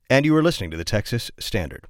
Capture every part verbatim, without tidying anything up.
And you are listening to the Texas Standard.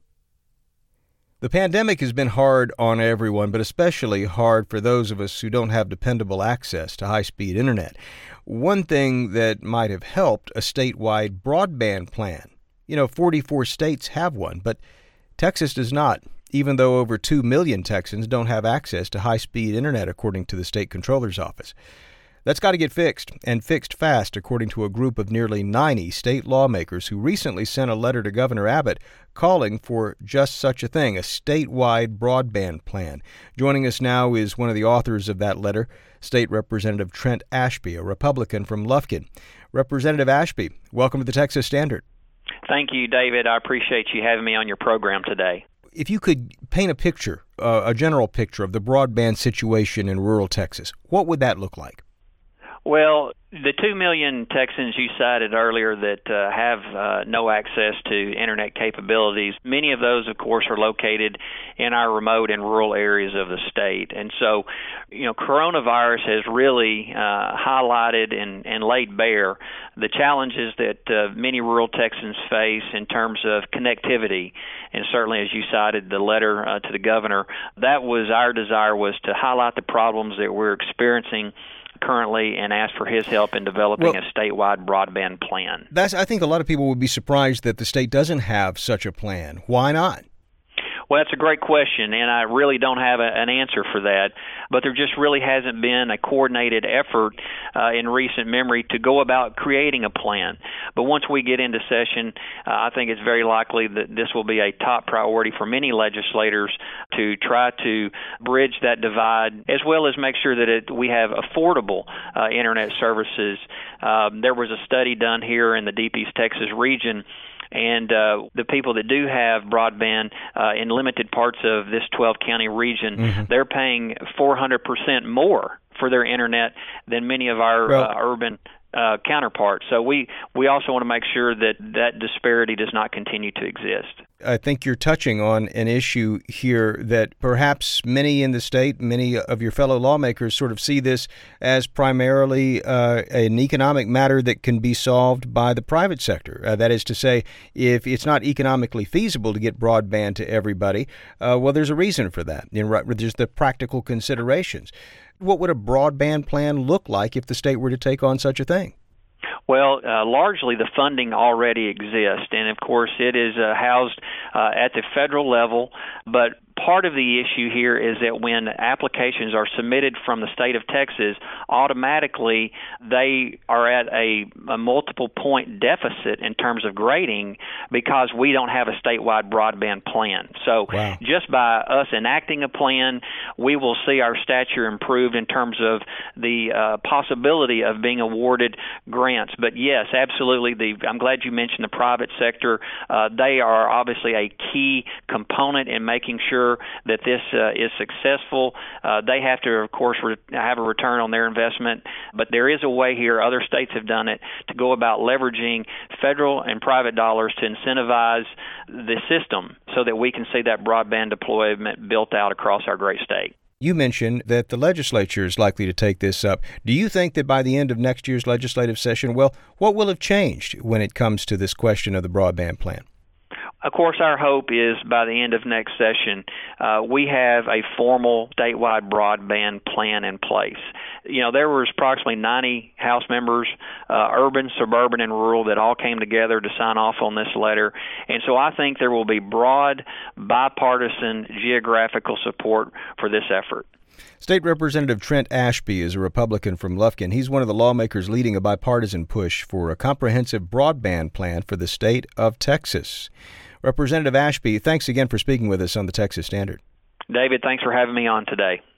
The pandemic has been hard on everyone, but especially hard for those of us who don't have dependable access to high-speed internet. One thing that might have helped, a statewide broadband plan. You know, forty-four states have one, but Texas does not, even though over two million Texans don't have access to high-speed internet, according to the state controller's office. That's got to get fixed, and fixed fast, according to a group of nearly ninety state lawmakers who recently sent a letter to Governor Abbott calling for just such a thing, a statewide broadband plan. Joining us now is one of the authors of that letter, State Representative Trent Ashby, a Republican from Lufkin. Representative Ashby, welcome to the Texas Standard. Thank you, David. I appreciate you having me on your program today. If you could paint a picture, uh, a general picture of the broadband situation in rural Texas, what would that look like? Well, the two million Texans you cited earlier that uh, have uh, no access to internet capabilities, many of those, of course, are located in our remote and rural areas of the state. And so, you know, coronavirus has really uh, highlighted and, and laid bare the challenges that uh, many rural Texans face in terms of connectivity. And certainly, as you cited, the letter uh, to the governor, that was our desire, was to highlight the problems that we're experiencing currently and ask for his help in developing well, a statewide broadband plan. That's, I think a lot of people would be surprised that the state doesn't have such a plan. Why not? Well, that's a great question, and I really don't have a, an answer for that. But there just really hasn't been a coordinated effort uh, in recent memory to go about creating a plan. But once we get into session, uh, I think it's very likely that this will be a top priority for many legislators to try to bridge that divide, as well as make sure that it, we have affordable uh, internet services. Um, there was a study done here in the Deep East Texas region, and uh, the people that do have broadband uh, in limited parts of this twelve-county region, mm-hmm. they're paying four hundred percent more for their internet than many of our well, uh, urban uh, counterparts. So we, we also want to make sure that that disparity does not continue to exist. I think you're touching on an issue here that perhaps many in the state, many of your fellow lawmakers sort of see this as primarily uh, an economic matter that can be solved by the private sector. Uh, that is to say, if it's not economically feasible to get broadband to everybody, uh, well, there's a reason for that. You know, there's the practical considerations. What would a broadband plan look like if the state were to take on such a thing? Well, uh, largely the funding already exists, and of course it is uh, housed uh, at the federal level, but part of the issue here is that when applications are submitted from the state of Texas, automatically they are at a, a multiple point deficit in terms of grading because we don't have a statewide broadband plan. So wow. just by us enacting a plan, we will see our stature improved in terms of the uh, possibility of being awarded grants. But yes, absolutely, the, I'm glad you mentioned the private sector. Uh, they are obviously a key component in making sure that this uh, is successful. Uh, they have to, of course, re- have a return on their investment, but there is a way here, other states have done it, to go about leveraging federal and private dollars to incentivize the system so that we can see that broadband deployment built out across our great state. You mentioned that the legislature is likely to take this up. Do you think that by the end of next year's legislative session, well, what will have changed when it comes to this question of the broadband plan? Of course, our hope is by the end of next session, uh, we have a formal statewide broadband plan in place. You know, there was approximately ninety House members, uh, urban, suburban, and rural, that all came together to sign off on this letter. And so I think there will be broad, bipartisan, geographical support for this effort. State Representative Trent Ashby is a Republican from Lufkin. He's one of the lawmakers leading a bipartisan push for a comprehensive broadband plan for the state of Texas. Representative Ashby, thanks again for speaking with us on the Texas Standard. David, thanks for having me on today.